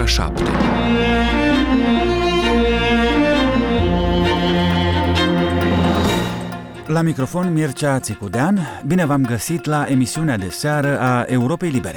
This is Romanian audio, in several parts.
ora 7. La microfon Mircea Țicudean, bine v-am găsit la emisiunea de seară a Europei Libere.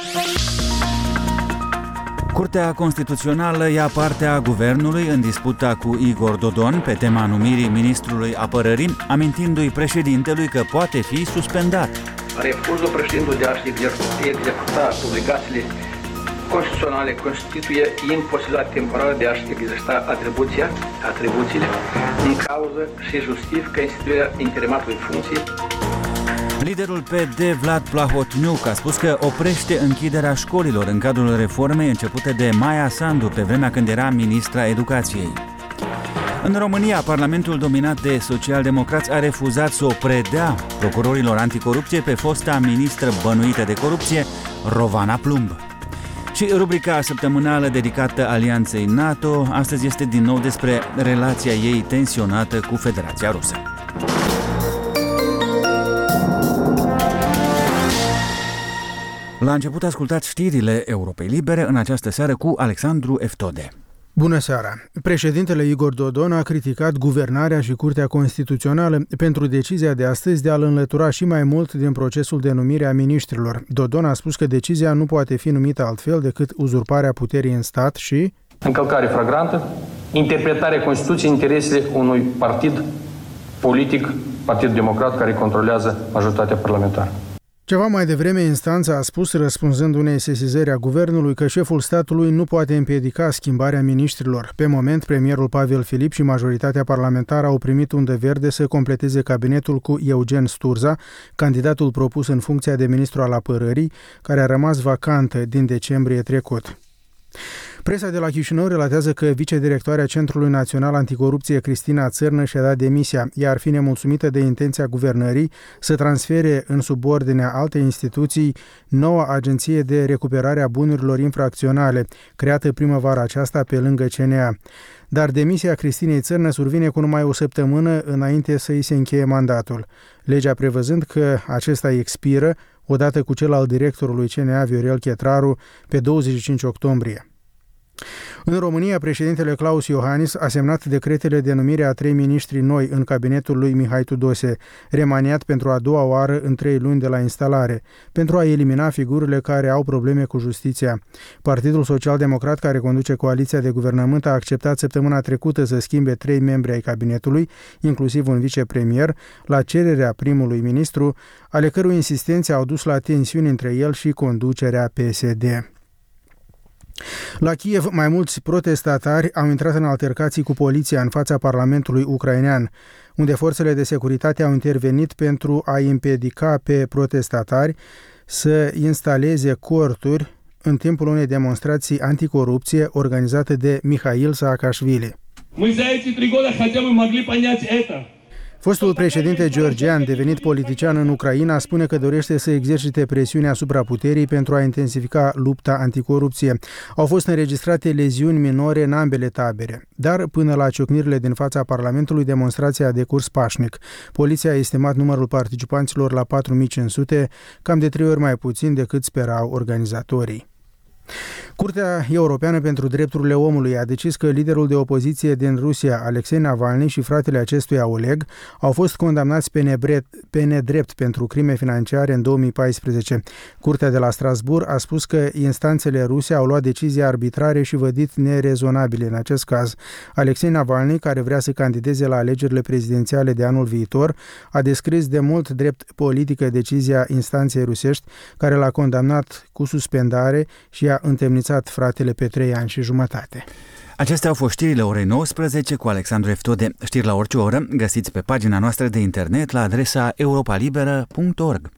Curtea Constituțională ia partea guvernului în disputa cu Igor Dodon pe tema numirii ministrului apărării, amintindu-i președintelui că poate fi suspendat. Refuzul președintelui de a-și executa obligațiile constituționale constituie imposibilitatea temporară de a-și exercita atribuțiile în cauză și justifică instituirea interimatului funcției. Liderul PD Vlad Plahotniuc a spus că oprește închiderea școlilor în cadrul reformei începute de Maia Sandu pe vremea când era ministra educației. În România, Parlamentul dominat de socialdemocrați a refuzat să o predea procurorilor anticorupție pe fosta ministră bănuită de corupție, Rovana Plumb. Și rubrica săptămânală dedicată Alianței NATO, astăzi este din nou despre relația ei tensionată cu Federația Rusă. La început ascultați știrile Europei Libere în această seară cu Alexandru Eftode. Bună seara! Președintele Igor Dodon a criticat guvernarea și Curtea Constituțională pentru decizia de astăzi de a-l înlătura și mai mult din procesul de numire a miniștrilor. Dodon a spus că decizia nu poate fi numită altfel decât uzurparea puterii în stat și încălcare flagrantă, interpretarea Constituției în interesele unui partid politic, Partidul Democrat, care controlează majoritatea parlamentară. Ceva mai devreme, instanța a spus, răspunzând unei sesizări a guvernului, că șeful statului nu poate împiedica schimbarea miniștrilor. Pe moment, premierul Pavel Filip și majoritatea parlamentară au primit undă verde să completeze cabinetul cu Eugen Sturza, candidatul propus în funcția de ministru al apărării, care a rămas vacantă din decembrie trecut. Presa de la Chișinău relatează că vicedirectoarea Centrului Național Anticorupție Cristina Țărnă și-a dat demisia. Ea ar fi nemulțumită de intenția guvernării să transfere în subordinea alte instituții noua Agenție de Recuperare a Bunurilor Infracționale, creată primăvara aceasta pe lângă CNA. Dar demisia Cristinei Țărnă survine cu numai o săptămână înainte să îi se încheie mandatul. Legea prevăzând că acesta expiră odată cu cel al directorului CNA Viorel Chetraru pe 25 octombrie. În România, președintele Claus Iohannis a semnat decretele de numire a 3 miniștri noi în cabinetul lui Mihai Tudose, remaniat pentru a doua oară în 3 luni de la instalare, pentru a elimina figurile care au probleme cu justiția. Partidul Social-Democrat, care conduce coaliția de guvernământ, a acceptat săptămâna trecută să schimbe 3 membri ai cabinetului, inclusiv un vicepremier, la cererea primului ministru, ale cărui insistențe au dus la tensiuni între el și conducerea PSD. La Kiev, mai mulți protestatari au intrat în altercații cu poliția în fața Parlamentului ucrainean, unde forțele de securitate au intervenit pentru a împiedica pe protestatari să instaleze corturi în timpul unei demonstrații anticorupție organizate de Mihail Saakashvili. Fostul președinte georgian, devenit politician în Ucraina, spune că dorește să exercite presiune asupra puterii pentru a intensifica lupta anticorupție. Au fost înregistrate leziuni minore în ambele tabere, dar până la ciocnirile din fața Parlamentului, demonstrația a decurs pașnic. Poliția a estimat numărul participanților la 4500, cam de 3 ori mai puțin decât sperau organizatorii. Curtea Europeană pentru Drepturile Omului a decis că liderul de opoziție din Rusia, Alexei Navalny, și fratele acestuia, Oleg, au fost condamnați pe nedrept pentru crime financiare în 2014. Curtea de la Strasbourg a spus că instanțele ruse au luat decizii arbitrare și vădit nerezonabile în acest caz. Alexei Navalny, care vrea să candideze la alegerile prezidențiale de anul viitor, a descris de mult drept politică decizia instanței rusești, care l-a condamnat cu suspendare și a întemnițat fratele pe 3 ani și jumătate. Acestea au fost știrile orei 19 cu Alexandru Eftode. Știri la orice oră găsiți pe pagina noastră de internet la adresa europalibera.org.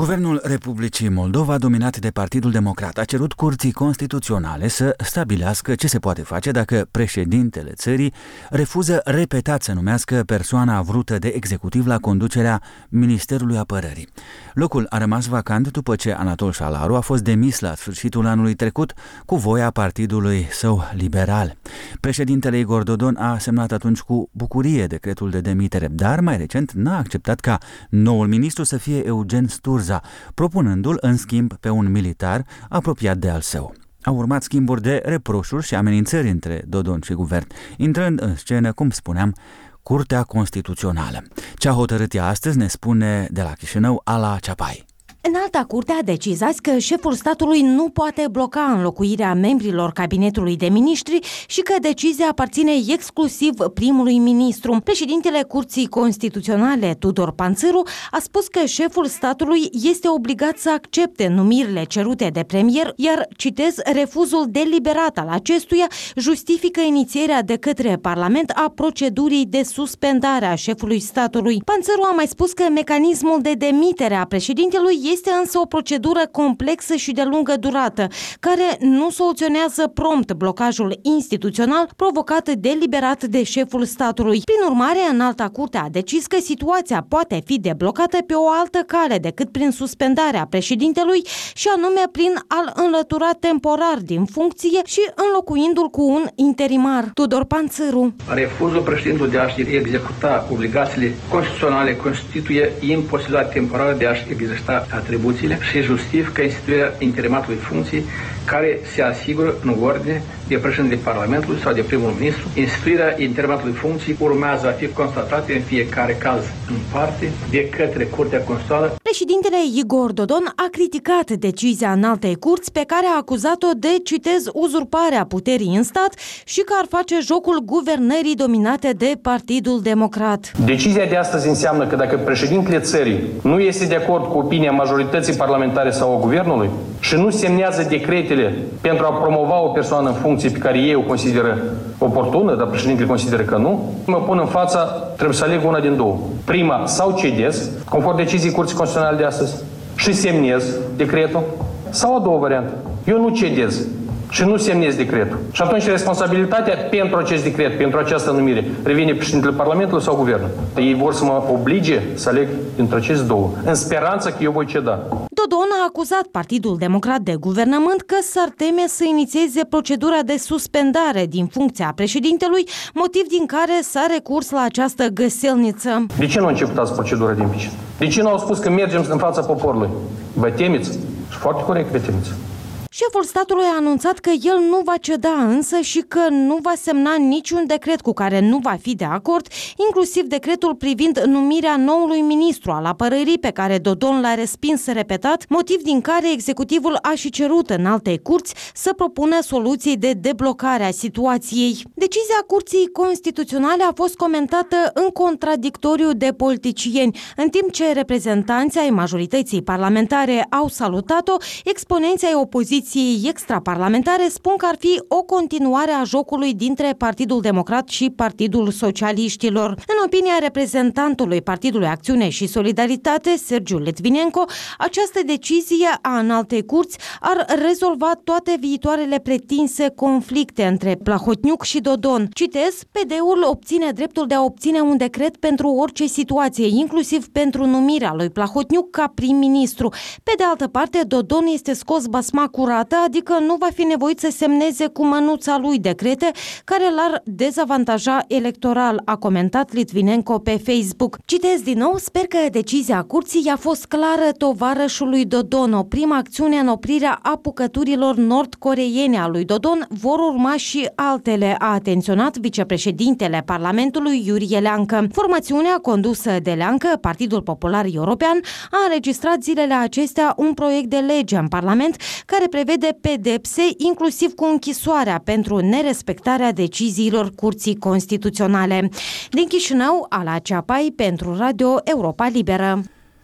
Guvernul Republicii Moldova, dominat de Partidul Democrat, a cerut Curții Constituționale să stabilească ce se poate face dacă președintele țării refuză repetat să numească persoana vrută de executiv la conducerea Ministerului Apărării. Locul a rămas vacant după ce Anatol Șalaru a fost demis la sfârșitul anului trecut cu voia partidului său liberal. Președintele Igor Dodon a semnat atunci cu bucurie decretul de demitere, dar mai recent n-a acceptat ca noul ministru să fie Eugen Sturza, propunându-l în schimb pe un militar apropiat de al său. Au urmat schimburi de reproșuri și amenințări între Dodon și guvern, intrând în scenă, cum spuneam, Curtea Constituțională. Ce a hotărât ea astăzi ne spune de la Chișinău Ala Ceapai. Înalta Curte a decis azi că șeful statului nu poate bloca înlocuirea membrilor cabinetului de miniștri și că decizia aparține exclusiv primului ministru. Președintele Curții Constituționale, Tudor Panțâru, a spus că șeful statului este obligat să accepte numirile cerute de premier, iar, citez, refuzul deliberat al acestuia justifică inițierea de către Parlament a procedurii de suspendare a șefului statului. Panțâru a mai spus că mecanismul de demitere a președintelui este însă o procedură complexă și de lungă durată, care nu soluționează prompt blocajul instituțional provocat deliberat de șeful statului. Prin urmare, Înalta Curte a decis că situația poate fi deblocată pe o altă cale decât prin suspendarea președintelui, și anume prin a-l înlătura temporar din funcție și înlocuindu-l cu un interimar. Tudor Panțâru. Refuzul președintelui de a-și executa obligațiile constituționale constituie imposibilitatea temporară de a-și exercita atribuțiile și justifică instituirea interimatului funcții care se asigură în ordine de președintele Parlamentului sau de primul ministru. Instituirea interimatului funcții urmează a fi constatată în fiecare caz în parte de către Curtea Constituțională. Președintele Igor Dodon a criticat decizia Înaltei Curți pe care a acuzat-o de, citez, uzurparea puterii în stat și că ar face jocul guvernării dominate de Partidul Democrat. Decizia de astăzi înseamnă că dacă președintele țării nu este de acord cu opinia majorității parlamentare sau a guvernului și nu semnează decretele pentru a promova o persoană în funcție pe care ei o consideră oportună, dar președintele consideră că nu, mă pun în fața, trebuie să aleg una din două. Prima, sau cedez, conform deciziei Curții Constituționale de astăzi, și semnez decretul, sau a doua variantă, eu nu cedez și nu semnez decretul. Și atunci responsabilitatea pentru acest decret, pentru această numire, revine președintele Parlamentului sau guvernul. Ei vor să mă oblige să aleg dintre aceste două, în speranță că eu voi ceda. Dodon a acuzat Partidul Democrat de guvernământ că s-ar teme să inițieze procedura de suspendare din funcția președintelui, motiv din care s-a recurs la această găselniță. De ce nu începutați procedura de impeachment? De ce nu au spus că mergem în fața poporului? Vă temeți? Și foarte corect vă temeți. Șeful statului a anunțat că el nu va ceda însă și că nu va semna niciun decret cu care nu va fi de acord, inclusiv decretul privind numirea noului ministru al apărării pe care Dodon l-a respins repetat, motiv din care executivul a și cerut Înaltei Curți să propună soluții de deblocare a situației. Decizia Curții Constituționale a fost comentată în contradictoriu de politicieni, în timp ce reprezentanții ai majorității parlamentare au salutat-o, exponenții ai opoziției extraparlamentare spun că ar fi o continuare a jocului dintre Partidul Democrat și Partidul Socialiștilor. În opinia reprezentantului Partidului Acțiune și Solidaritate, Sergiu Litvinenko, această decizie a Înaltei Curți ar rezolva toate viitoarele pretinse conflicte între Plahotniuc și Dodon. Citez, PD-ul obține dreptul de a obține un decret pentru orice situație, inclusiv pentru numirea lui Plahotniuc ca prim-ministru. Pe de altă parte, Dodon este scos basma curată, adică nu va fi nevoit să semneze cu mânuța lui decrete care l-ar dezavantaja electoral, a comentat Litvinenko pe Facebook. Citez din nou, sper că decizia curții a fost clară tovarășului Dodon. O primă acțiune în oprirea apucăturilor nord-coreene a lui Dodon, vor urma și altele, a atenționat vicepreședintele Parlamentului Iurie Leancă. Formațiunea condusă de Leancă, Partidul Popular European, a înregistrat zilele acestea un proiect de lege în Parlament care prevede pedepse, inclusiv cu închisoarea pentru nerespectarea deciziilor Curții Constituționale. Din Chișinău, Ala Ceapai pentru Radio Europa Liberă.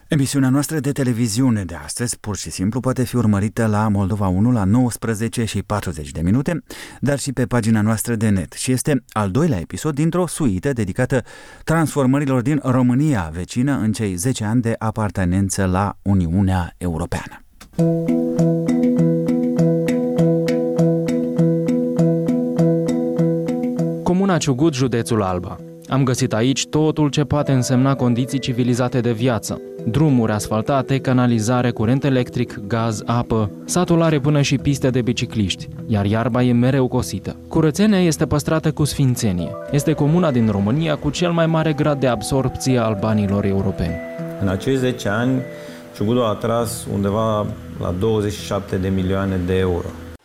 Emisiunea noastră de televiziune de astăzi pur și simplu poate fi urmărită la Moldova 1 la 19:40, dar și pe pagina noastră de net și este al doilea episod dintr-o suită dedicată transformărilor din România vecină în cei 10 ani de apartenență la Uniunea Europeană. Comuna Ciugut, județul Alba. Am găsit aici totul ce poate însemna condiții civilizate de viață. Drumuri asfaltate, canalizare, curent electric, gaz, apă. Satul are până și piste de bicicliști, iar iarba e mereu cosită. Curățenia este păstrată cu sfințenie. Este comuna din România cu cel mai mare grad de absorbție al banilor europeni. În acei 10 ani, Ciugutul a atras undeva la 27 de milioane de euro.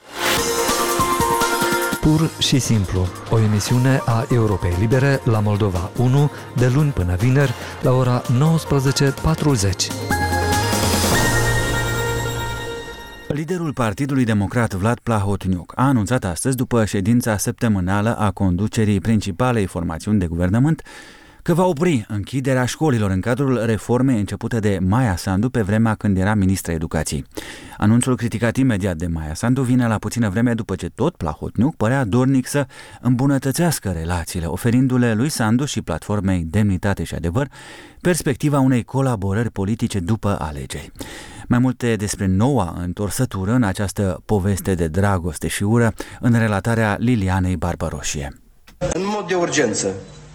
Pur și simplu, o emisiune a Europei Libere la Moldova 1, de luni până vineri, la ora 19:40. Liderul Partidului Democrat Vlad Plahotniuc a anunțat astăzi, după ședința săptămânală a conducerii principalei formațiuni de guvernământ, că va opri închiderea școlilor în cadrul reformei începute de Maia Sandu pe vremea când era ministra educației. Anunțul criticat imediat de Maia Sandu vine la puțină vreme după ce tot Plahotniuc părea dornic să îmbunătățească relațiile, oferindu-le lui Sandu și platformei Demnitate și Adevăr perspectiva unei colaborări politice după alegeri. Mai multe despre noua întorsătură în această poveste de dragoste și ură în relatarea Lilianei Barbaroșie. În mod de urgență,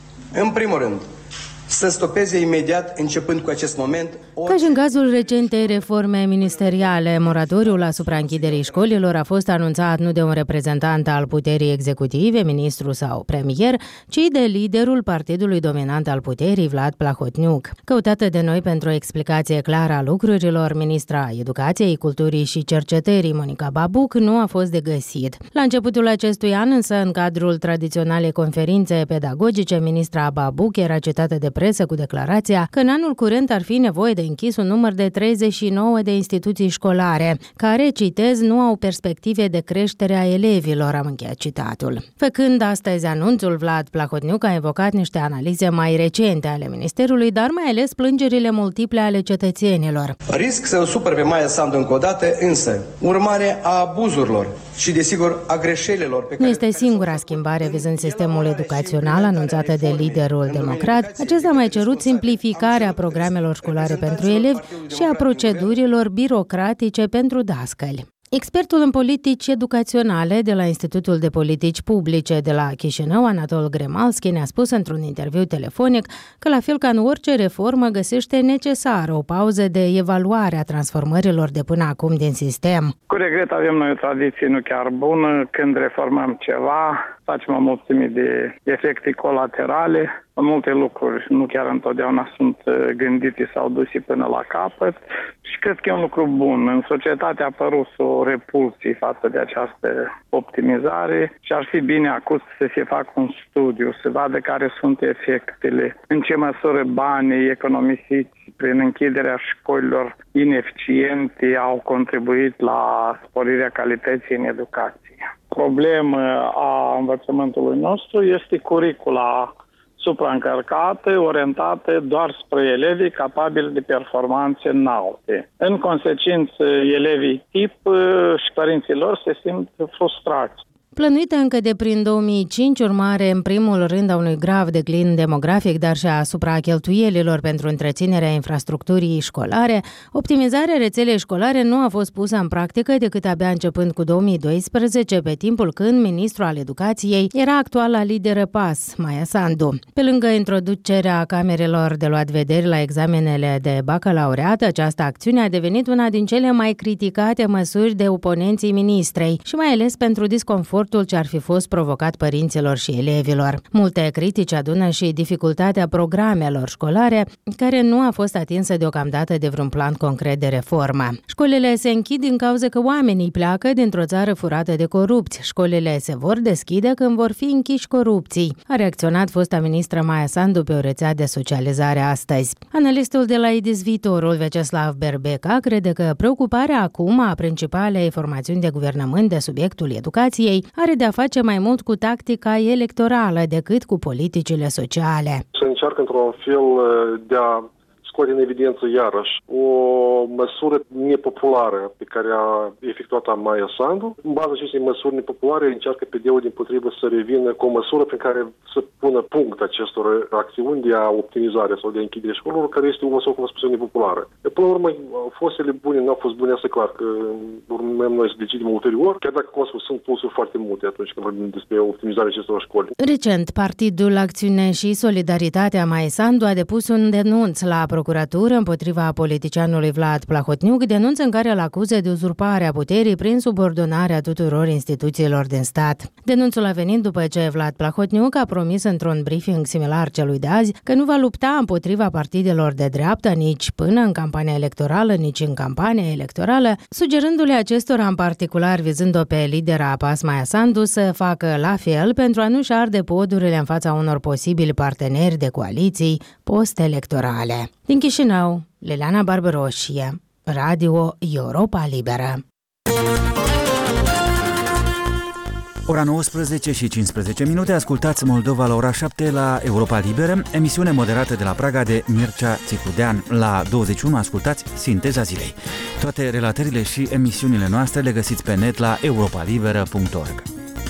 în primul rând, să stopeze imediat, începând cu acest moment... Ca și în cazul recentei reforme ministeriale, moratoriul asupra închiderii școlilor a fost anunțat nu de un reprezentant al puterii executive, ministru sau premier, ci de liderul partidului dominant al puterii, Vlad Plahotniuc. Căutată de noi pentru o explicație clară a lucrurilor, ministra Educației, Culturii și Cercetării, Monica Babuc, nu a fost de găsit. La începutul acestui an, însă, în cadrul tradiționalei conferințe pedagogice, ministra Babuc era citată de presă cu declarația că în anul curent ar fi nevoie de închis un număr de 39 de instituții școlare, care, citez, nu au perspective de creștere a elevilor, am încheiat citatul. Făcând astăzi anunțul, Vlad Plahotniuc a evocat niște analize mai recente ale Ministerului, dar mai ales plângerile multiple ale cetățenilor. Risc să o supăr pe Maia Sandu încă o dată, însă, urmare a abuzurilor și, desigur, a greșelilor pe care... Nu este singura schimbare vizând sistemul educațional anunțată de liderul democrat. Acesta a mai cerut simplificarea programelor școlare pentru elevi și a procedurilor birocratice pentru dascăli. Expertul în politici educaționale de la Institutul de Politici Publice de la Chișinău, Anatol Gremalski, ne-a spus într-un interviu telefonic că, la fel ca în orice reformă, găsește necesară o pauză de evaluare a transformărilor de până acum din sistem. Cu regret avem noi o tradiție nu chiar bună. Când reformăm ceva, facem o mulțime de efecte colaterale. Multe lucruri nu chiar întotdeauna sunt gândite sau duse până la capăt și cred că e un lucru bun. În societate a apărut o repulsie față de această optimizare și ar fi bine acum să se facă un studiu, să vadă care sunt efectele, în ce măsură banii economisiți prin închiderea școlilor ineficiente au contribuit la sporirea calității în educație. Problema a învățământului nostru este curicula supraîncărcate, orientate doar spre elevii capabili de performanțe înalte. În consecință, elevii tip și părinții lor se simt frustrați. Plănuită încă de prin 2005, urmare în primul rând a unui grav declin demografic, dar și asupra cheltuielilor pentru întreținerea infrastructurii școlare, optimizarea rețelei școlare nu a fost pusă în practică decât abia începând cu 2012, pe timpul când ministrul al educației era actuala lideră PAS, Maia Sandu. Pe lângă introducerea camerelor de luat vederi la examenele de bacalaureat, această acțiune a devenit una din cele mai criticate măsuri de oponenții ministrei și mai ales pentru disconfort ce ar fi fost provocat părinților și elevilor. Multe critici adună și dificultatea programelor școlare, care nu a fost atinsă deocamdată de vreun plan concret de reformă. Școlile se închid din cauza că oamenii pleacă dintr-o țară furată de corupți. Școlile se vor deschide când vor fi închiși corupții, a reacționat fosta ministră Maia Sandu pe o rețea de socializare astăzi. Analistul de la IDIS Viitorul, Veceslav Berbeca, crede că preocuparea acum a principalei formațiuni de guvernământ de subiectul educației are de a face mai mult cu tactica electorală decât cu politicile sociale. Se încearcă într-un fel de a scoate în evidență iarăși o măsură nepopulară pe care a efectuat-o Maia Sandu. În baza acestei măsuri nepopulare încearcă PD-ul dimpotrivă să revină cu o măsură prin care să pună punct acestor acțiuni de a optimizare sau de a închidere școlilor, care este o măsură, cum am spus, nepopulară. Până la urmă, fostele bune nu au fost bune, asta clar, că urmăm noi să decidem ulterior, chiar dacă, cum am spus, sunt pulsuri foarte multe atunci când vorbim despre optimizarea acestor școli. Recent, Partidul Acțiune și Solidaritatea Maia Sandu a depus un denunț la procuratură împotriva politicianului Vlad Plahotniuc, denunț în care îl acuză de uzurparea puterii prin subordonarea tuturor instituțiilor din stat. Denunțul a venit după ce Vlad Plahotniuc a promis într-un briefing similar celui de azi că nu va lupta împotriva partidelor de dreapta nici până în campania electorală, nici în campania electorală, sugerându-le acestora în particular, vizând-o pe lidera PAS Maia Sandu, să facă la fel pentru a nu-și arde podurile în fața unor posibili parteneri de coaliții post-electorale. Din Chișinău, Liliana Barbaroșie, Radio Europa Liberă. Ora 19 și 15 minute, ascultați Moldova la ora 7 la Europa Liberă, emisiune moderată de la Praga de Mircea Țicudean. La 21 ascultați Sinteza Zilei. Toate relatările și emisiunile noastre le găsiți pe net la europalibera.org.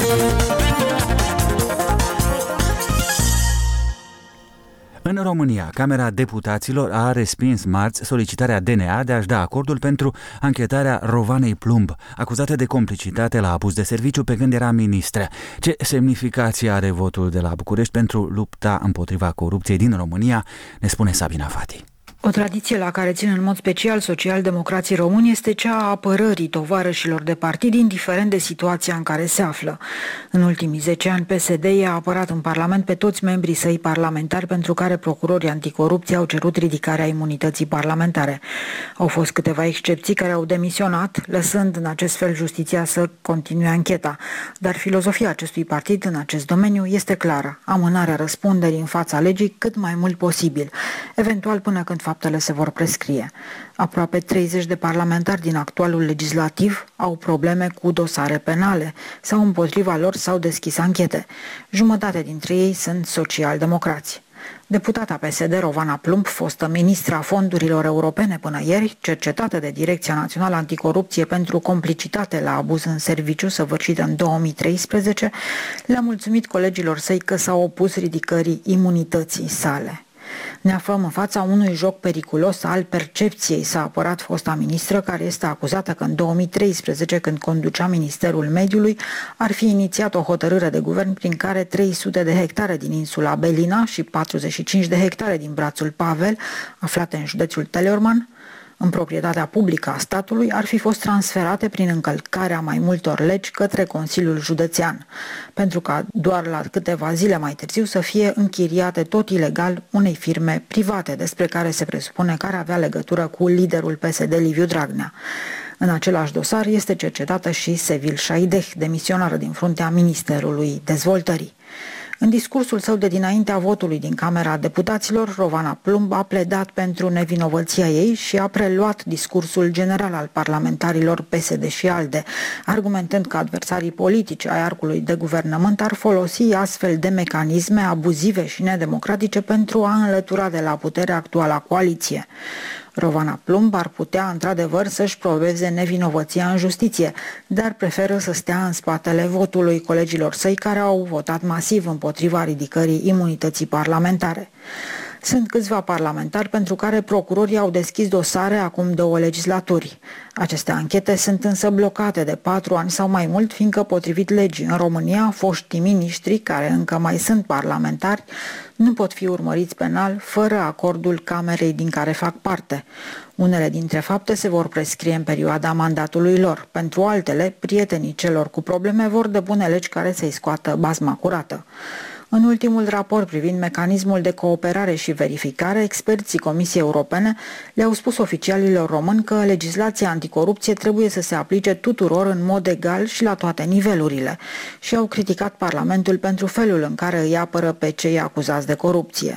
În România, Camera Deputaților a respins marți solicitarea DNA de a-și da acordul pentru anchetarea Rovanei Plumb, acuzată de complicitate la abuz de serviciu pe când era ministră. Ce semnificație are votul de la București pentru lupta împotriva corupției din România, ne spune Sabina Fati. O tradiție la care țin în mod special social-democrații români este cea a apărării tovarășilor de partid, indiferent de situația în care se află. În ultimii 10 ani, PSD i-a apărat în Parlament pe toți membrii săi parlamentari pentru care procurorii anticorupție au cerut ridicarea imunității parlamentare. Au fost câteva excepții care au demisionat, lăsând în acest fel justiția să continue ancheta. Dar filozofia acestui partid în acest domeniu este clară: amânarea răspunderii în fața legii cât mai mult posibil, eventual până când faptele se vor prescrie. Aproape 30 de parlamentari din actualul legislativ au probleme cu dosare penale sau împotriva lor s-au deschis anchete. Jumătate dintre ei sunt social-democrați. Deputata PSD Rovana Plumb, fostă ministra fondurilor europene până ieri, cercetată de Direcția Națională Anticorupție pentru complicitate la abuz în serviciu săvârșită în 2013, le-a mulțumit colegilor săi că s-au opus ridicării imunității sale. Ne aflăm în fața unui joc periculos al percepției, s-a apărat fosta ministră, care este acuzată că în 2013, când conducea Ministerul Mediului, ar fi inițiat o hotărâre de guvern prin care 300 de hectare din insula Belina și 45 de hectare din brațul Pavel, aflate în județul Teleorman, în proprietatea publică a statului, ar fi fost transferate prin încălcarea mai multor legi către Consiliul Județean, pentru ca doar la câteva zile mai târziu să fie închiriate tot ilegal unei firme private, despre care se presupune că ar avea legătură cu liderul PSD Liviu Dragnea. În același dosar este cercetată și Sevil Șaideh, demisionară din fruntea Ministerului Dezvoltării. În discursul său de dinaintea votului din Camera Deputaților, Rovana Plumb a pledat pentru nevinovăția ei și a preluat discursul general al parlamentarilor PSD și ALDE, argumentând că adversarii politici ai arcului de guvernământ ar folosi astfel de mecanisme abuzive și nedemocratice pentru a înlătura de la putere actuala coaliție. Rovana Plumb ar putea, într-adevăr, să-și probeze nevinovăția în justiție, dar preferă să stea în spatele votului colegilor săi care au votat masiv împotriva ridicării imunității parlamentare. Sunt câțiva parlamentari pentru care procurorii au deschis dosare acum 2 legislaturi. Aceste anchete sunt însă blocate de 4 ani sau mai mult, fiindcă, potrivit legii, în România, foștii miniștri, care încă mai sunt parlamentari, nu pot fi urmăriți penal fără acordul Camerei din care fac parte. Unele dintre fapte se vor prescrie în perioada mandatului lor. Pentru altele, prietenii celor cu probleme vor depune legi care să-i scoată bazma curată. În ultimul raport privind mecanismul de cooperare și verificare, experții Comisiei Europene le-au spus oficialilor români că legislația anticorupție trebuie să se aplice tuturor în mod egal și la toate nivelurile și au criticat Parlamentul pentru felul în care îi apără pe cei acuzați de corupție.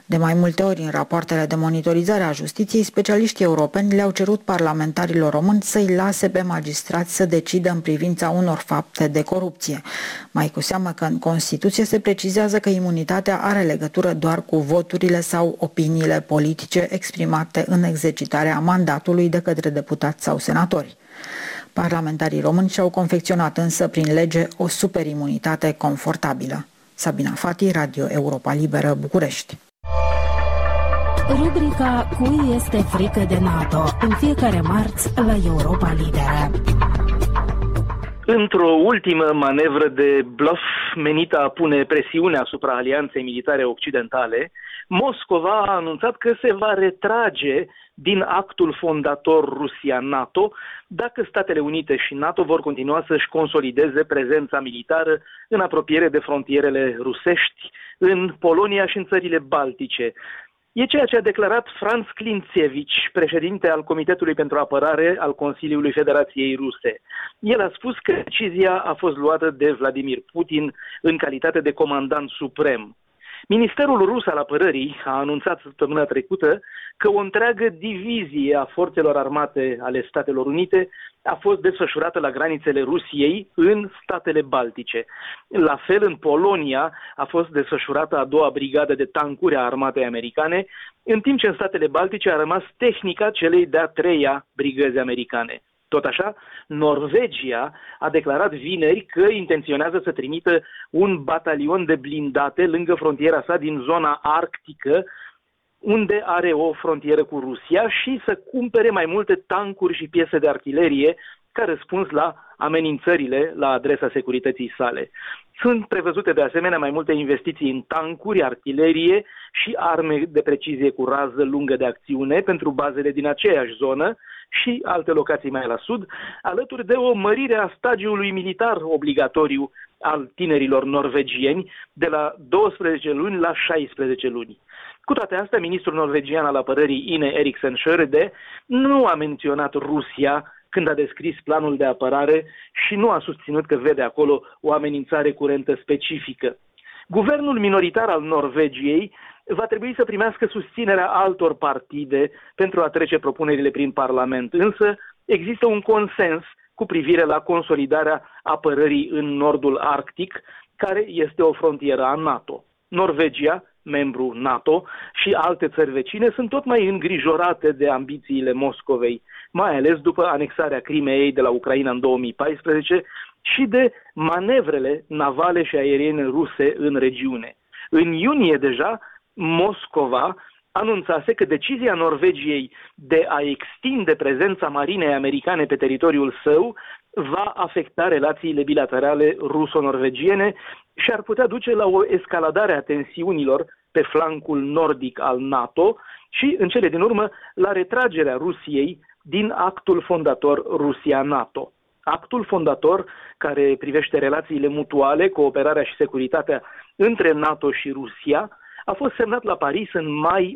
De mai multe ori, în rapoartele de monitorizare a justiției, specialiștii europeni le-au cerut parlamentarilor români să-i lase pe magistrați să decidă în privința unor fapte de corupție. Mai cu seamă că în Constituție se precizează că imunitatea are legătură doar cu voturile sau opiniile politice exprimate în exercitarea mandatului de către deputați sau senatori. Parlamentarii români și-au confecționat însă prin lege o superimunitate confortabilă. Sabina Fati, Radio Europa Liberă, București. Rubrica Cui este frică de NATO? În fiecare marți la Europa Liberă. Într-o ultimă manevră de bluff menită a pune presiune asupra alianței militare occidentale, Moscova a anunțat că se va retrage din actul fondator Rusia-NATO dacă Statele Unite și NATO vor continua să-și consolideze prezența militară în apropiere de frontierele rusești, în Polonia și în țările Baltice. E ceea ce a declarat Franz Klintsievici, președinte al Comitetului pentru Apărare al Consiliului Federației Ruse. El a spus că decizia a fost luată de Vladimir Putin în calitate de comandant suprem. Ministerul rus al apărării a anunțat săptămâna trecută că o întreagă divizie a forțelor armate ale Statelor Unite a fost desfășurată la granițele Rusiei în statele Baltice. La fel, în Polonia a fost desfășurată a doua brigadă de tancuri a armatei americane, în timp ce în statele Baltice a rămas tehnica celei de-a treia brigăzi americane. Tot așa, Norvegia a declarat vineri că intenționează să trimită un batalion de blindate lângă frontiera sa din zona arctică, unde are o frontieră cu Rusia, și să cumpere mai multe tancuri și piese de artilerie ca răspuns la amenințările la adresa securității sale. Sunt prevăzute de asemenea mai multe investiții în tancuri, artilerie și arme de precizie cu rază lungă de acțiune pentru bazele din aceeași zonă și alte locații mai la sud, alături de o mărire a stagiului militar obligatoriu al tinerilor norvegieni de la 12 luni la 16 luni. Cu toate astea, ministrul norvegian al apărării Ine Eriksen Søreide nu a menționat Rusia când a descris planul de apărare și nu a susținut că vede acolo o amenințare curentă specifică. Guvernul minoritar al Norvegiei va trebui să primească susținerea altor partide pentru a trece propunerile prin Parlament, însă există un consens cu privire la consolidarea apărării în nordul arctic, care este o frontieră a NATO. Norvegia, membru NATO, și alte țări vecine sunt tot mai îngrijorate de ambițiile Moscovei, mai ales după anexarea Crimeei de la Ucraina în 2014 și de manevrele navale și aeriene ruse în regiune. În iunie deja, Moscova anunțase că decizia Norvegiei de a extinde prezența marinei americane pe teritoriul său va afecta relațiile bilaterale ruso-norvegiene și ar putea duce la o escaladare a tensiunilor pe flancul nordic al NATO și, în cele din urmă, la retragerea Rusiei din actul fondator Rusia-NATO. Actul fondator, care privește relațiile mutuale, cooperarea și securitatea între NATO și Rusia, a fost semnat la Paris în mai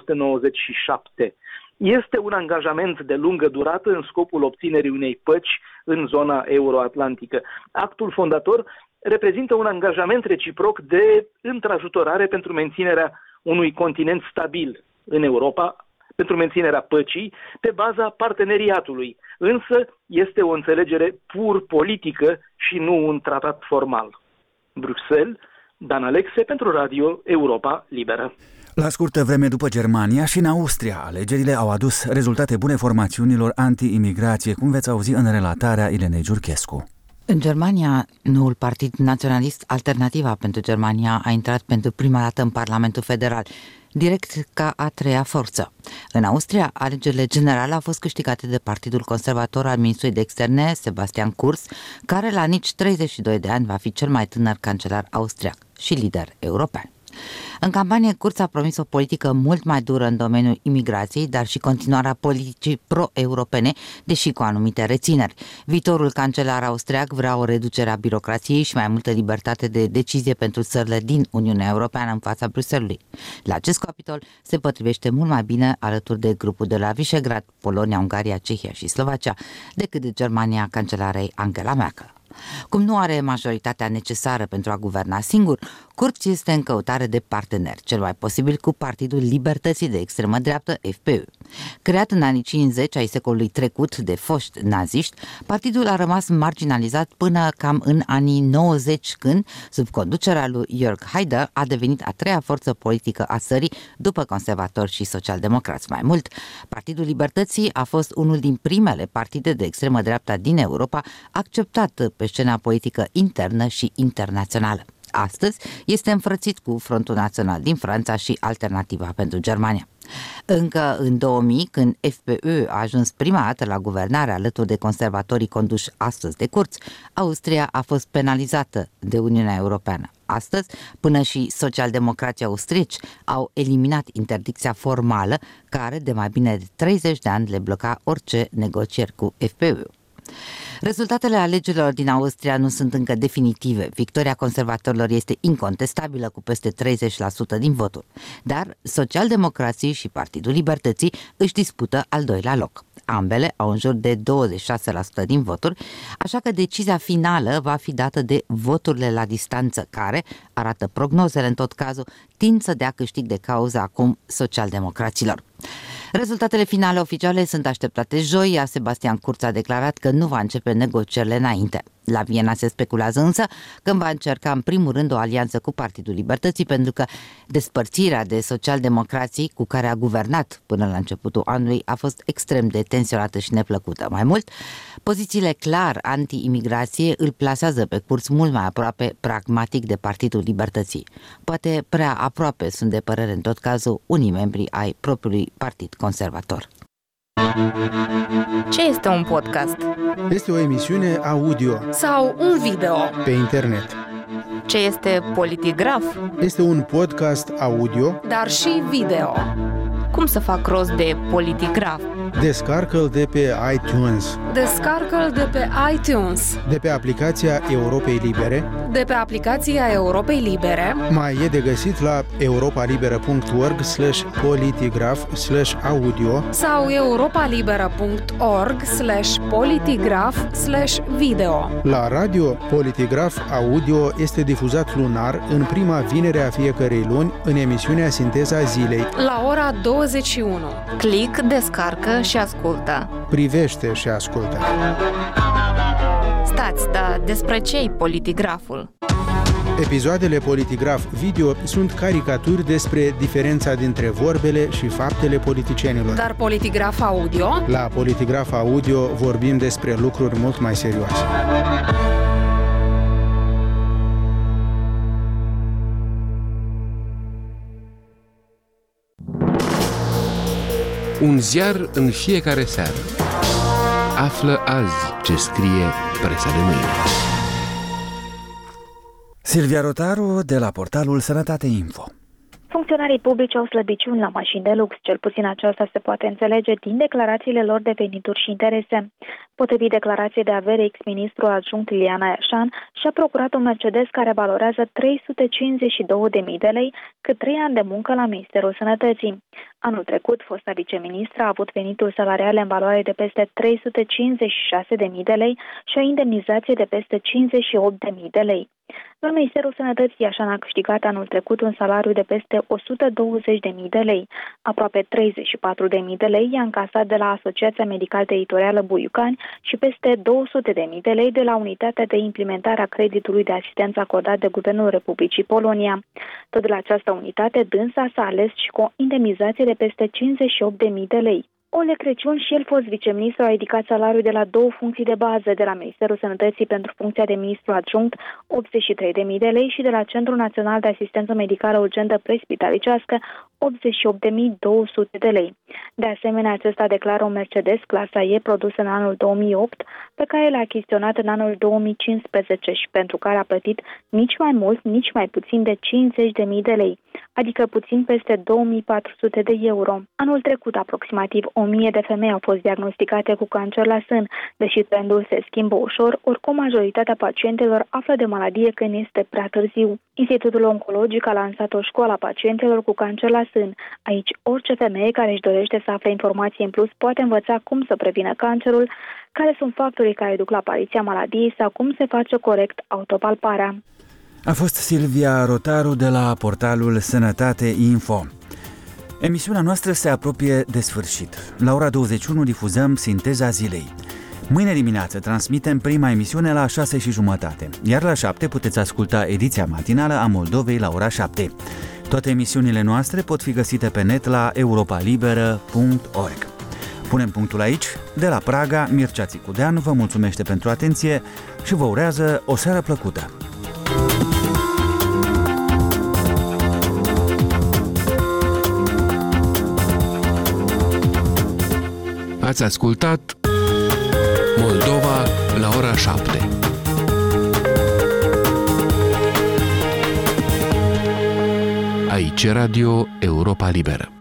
1997. Este un angajament de lungă durată în scopul obținerii unei păci în zona euroatlantică. Actul fondator reprezintă un angajament reciproc de întrajutorare pentru menținerea unui continent stabil în Europa, pentru menținerea păcii, pe baza parteneriatului. Însă este o înțelegere pur politică și nu un tratat formal. Bruxelles, Dan Alexe pentru Radio Europa Liberă. La scurtă vreme după Germania și în Austria, alegerile au adus rezultate bune formațiunilor anti-imigrație, cum veți auzi în relatarea Ilenei Giurchescu. În Germania, noul partid naționalist Alternativa pentru Germania a intrat pentru prima dată în Parlamentul Federal, direct ca a treia forță. În Austria, alegerile generale au fost câștigate de Partidul Conservator al ministrului de externe, Sebastian Kurz, care la nici 32 de ani va fi cel mai tânăr cancelar austriac și lider european. În campanie, Kurz a promis o politică mult mai dură în domeniul imigrației, dar și continuarea politicii pro-europene, deși cu anumite rețineri. Viitorul cancelar austriac vrea o reducere a birocrației și mai multă libertate de decizie pentru țările din Uniunea Europeană în fața Bruxellesului. La acest capitol se potrivește mult mai bine alături de grupul de la Visegrad, Polonia, Ungaria, Cehia și Slovacia, decât de Germania cancelarei Angela Merkel. Cum nu are majoritatea necesară pentru a guverna singur, Kurz este în căutare de partener, cel mai posibil cu Partidul Libertății de extremă dreaptă, FPÖ. Creat în anii 50 ai secolului trecut de foști naziști, partidul a rămas marginalizat până cam în anii 90, când, sub conducerea lui Jörg Haider, a devenit a treia forță politică a țării, după conservatori și socialdemocrați. Mai mult, Partidul Libertății a fost unul din primele partide de extremă dreapta din Europa acceptat pe scena politică internă și internațională. Astăzi este înfrățit cu Frontul Național din Franța și Alternativa pentru Germania. Încă în 2000, când FPÖ a ajuns prima dată la guvernare alături de conservatorii conduși astăzi de Kurz, Austria a fost penalizată de Uniunea Europeană. Astăzi, până și socialdemocrații austrieci au eliminat interdicția formală care de mai bine de 30 de ani le bloca orice negocieri cu FPÖ. Rezultatele alegerilor din Austria nu sunt încă definitive. Victoria conservatorilor este incontestabilă cu peste 30% din voturi, dar socialdemocrații și Partidul Libertății își dispută al doilea loc. Ambele au în jur de 26% din voturi, așa că decizia finală va fi dată de voturile la distanță care, arată prognozele în tot cazul, tind să dea câștig de cauză acum socialdemocraților. Rezultatele finale oficiale sunt așteptate joi, iar Sebastian Kurz a declarat că nu va începe negocierile înainte. La Viena se speculează însă că va încerca în primul rând o alianță cu Partidul Libertății, pentru că despărțirea de socialdemocrații cu care a guvernat până la începutul anului a fost extrem de tensionată și neplăcută. Mai mult, pozițiile clar anti-imigrație îl plasează pe Kurz mult mai aproape pragmatic de Partidul Libertății. Poate prea aproape sunt de părere în tot cazul unii membri ai propriului partid conservator. Ce este un podcast? Este o emisiune audio Sau un video pe internet. Ce este Politigraf? Este un podcast audio, dar și video. Cum să fac rost de Politigraf? Descarcă-l de pe iTunes. Descarcă-l de pe iTunes. De pe aplicația Europei Libere. De pe aplicația Europei Libere. Mai e de găsit la europalibera.org/politigraf/audio sau europalibera.org/politigraf/video. La radio, Politigraf Audio este difuzat lunar în prima vinere a fiecărei luni în emisiunea Sinteza Zilei. La ora 21. Click, descarcă și ascultă. Privește și ascultă. Stați, dar despre ce-i Politigraful? Episoadele Politigraf Video sunt caricaturi despre diferența dintre vorbele și faptele politicienilor. Dar Politigraf Audio? La Politigraf Audio vorbim despre lucruri mult mai serioase. Un ziar în fiecare seară. Află azi ce scrie presa de mâine. Silvia Rotaru de la portalul Sănătate Info. Funcționarii publici au slăbiciuni la mașini de lux, cel puțin aceasta se poate înțelege din declarațiile lor de venituri și interese. Potrivit declarației de avere, ex-ministru adjunct Liliana Iașan și-a procurat un Mercedes care valorează 352.000 de lei, cât 3 ani de muncă la Ministerul Sănătății. Anul trecut, fosta viceministră a avut venituri salariale în valoare de peste 356.000 de lei și o indemnizație de peste 58.000 de lei. La Ministerul Sănătății, Iașan a câștigat anul trecut un salariu de peste 120.000 de lei. Aproape 34.000 de lei i-a încasat de la Asociația Medical Teritorială Buiucani și peste 200.000 de lei de la Unitatea de Implementare a Creditului de Asistență acordat de Guvernul Republicii Polonia. Tot de la această unitate, dânsa s-a ales și cu o indemnizație de peste 58.000 de lei. Ole Crăciun și el, fost viceministru, a ridicat salariul de la două funcții de bază, de la Ministerul Sănătății pentru funcția de ministru adjunct 83.000 de lei și de la Centrul Național de Asistență Medicală Urgentă Presbitalicească 88.200 de lei. De asemenea, acesta declară un Mercedes clasa E produs în anul 2008, pe care l-a achiziționat în anul 2015 și pentru care a plătit nici mai mult, nici mai puțin de 50.000 de lei. adică puțin peste 2400 de euro. Anul trecut, aproximativ 1000 de femei au fost diagnosticate cu cancer la sân. Deși trendul se schimbă ușor, oricum majoritatea pacientelor află de maladie când este prea târziu. Institutul Oncologic a lansat o școală a pacientelor cu cancer la sân. Aici, orice femeie care își dorește să afle informații în plus poate învăța cum să prevină cancerul, care sunt factorii care duc la apariția maladiei sau cum se face corect autopalparea. A fost Silvia Rotaru de la portalul Sănătate Info. Emisiunea noastră se apropie de sfârșit. La ora 21 difuzăm Sinteza Zilei. Mâine dimineață transmitem prima emisiune la 6:30, iar la 7 puteți asculta ediția matinală a Moldovei la ora 7. Toate emisiunile noastre pot fi găsite pe net la europalibera.org. Punem punctul aici. De la Praga, Mircea Țicudean vă mulțumește pentru atenție și vă urează o seară plăcută. Ați ascultat Moldova la ora 7. Aici Radio Europa Liberă.